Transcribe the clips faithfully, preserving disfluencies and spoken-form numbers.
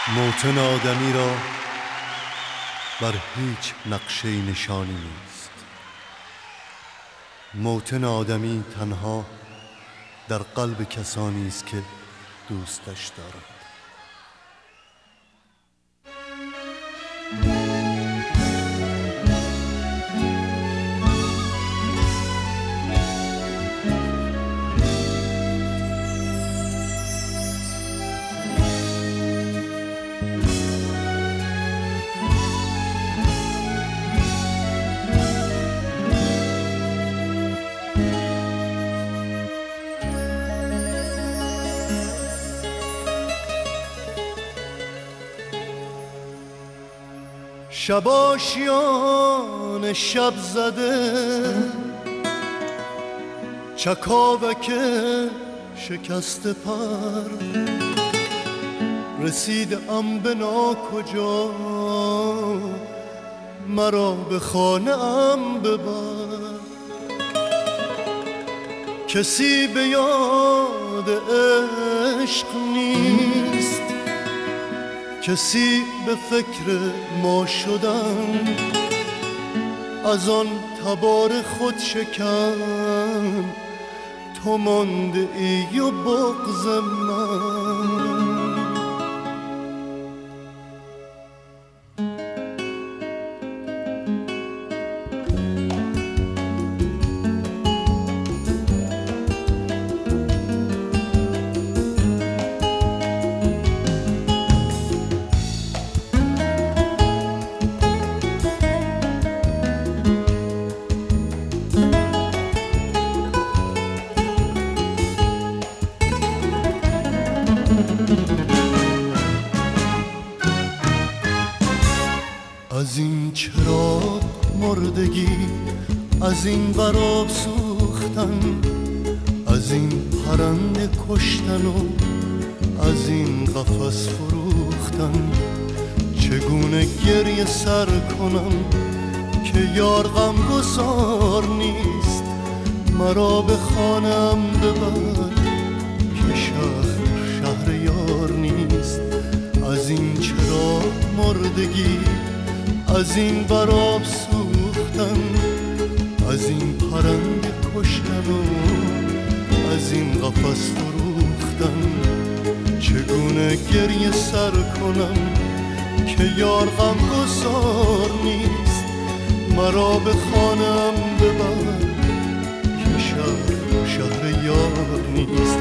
موطن آدمی را بر هیچ نقشه نشانی نیست. موطن آدمی تنها در قلب کسانی است که دوستش دارند. شب آشیان شب زده، چکاوک شکست پر، رسیدم به ناکجا، مرا به خانه ام ببر. کسی به یاد عشق نیست، کسی به فکر ما شدن، از آن تبار خود شکن تو مانده ای و بغض من. از این چراغ مردگی، از این وراب سوختن، از این پرنده کشتن و از این قفس فروختن. چگونه گریه سر کنم که یار غمگسار نیست، مرا به خانم ببر که شهر شهر یار نیست. از این چراغ مردگی، از این براب سوختن، از این پرنده کشتن و از این قفس فروختن. چگونه گریه سر کنم که یار غمگسار نیست، مرا به خانم ببر که شهر شهر یار نیست.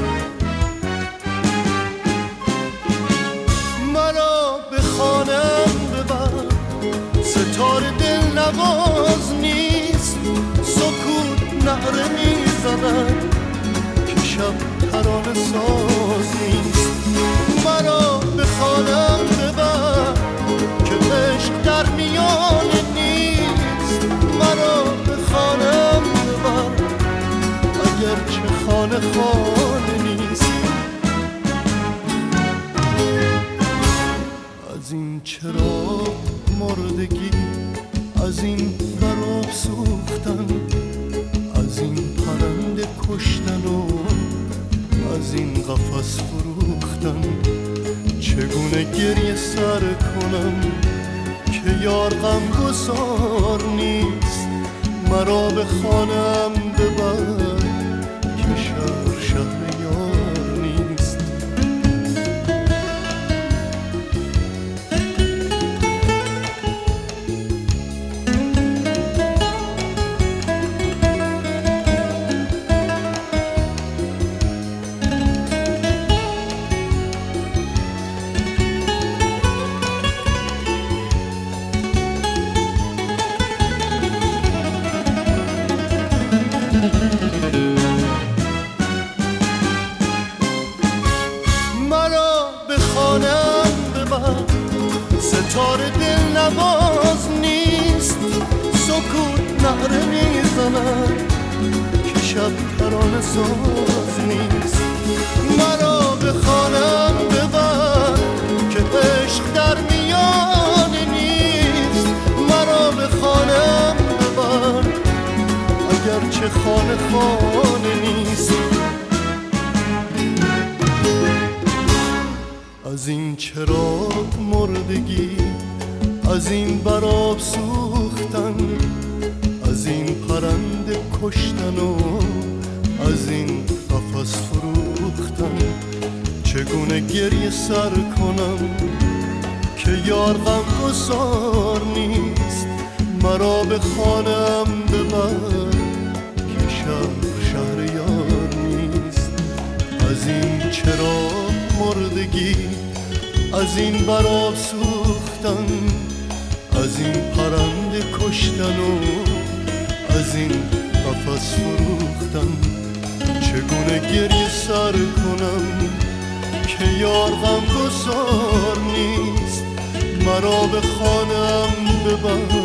مرا به خانم ببر، ستار دل نواز نیست، سکوت نعره میزند که شب ترانه ساز نیست. مرا به خانم ببر که عشق در میانه نیست، مرا به خانم ببر اگر چه خانه خانه نیست. از این چراغ مردگی، از این براب سوختن، از این پرنده کشتن و از این قفس فروختن. چگونه گریه سر کنم که یار غمگسار نیست، مرا به خانم ببر که شهر شهر یار نیست. مرا به خانم ببر، ستار دل نواز نیست، سکوت نعره میزند که شب ترانه ساز نیست. مرا به خانم ببر که عشق در میانه نیست، مرا به خانم ببر اگر چه خانه خانه نیست. از از این چراغ مردگی، از این براب سوختن، از این پرنده کشتن و از این قفس فروختن. چگونه گریه سر کنم که یار غمگسار نیست، مرا به خانه‌ام ببر که شهر شهر یار نیست. از این چراغ مردگی، از این براب سوختن، از این پرنده کشتن و از این قفس فروختن. چگونه گریه سر کنم که یار غمگسار نیست، مرا به خانه‌ام ببر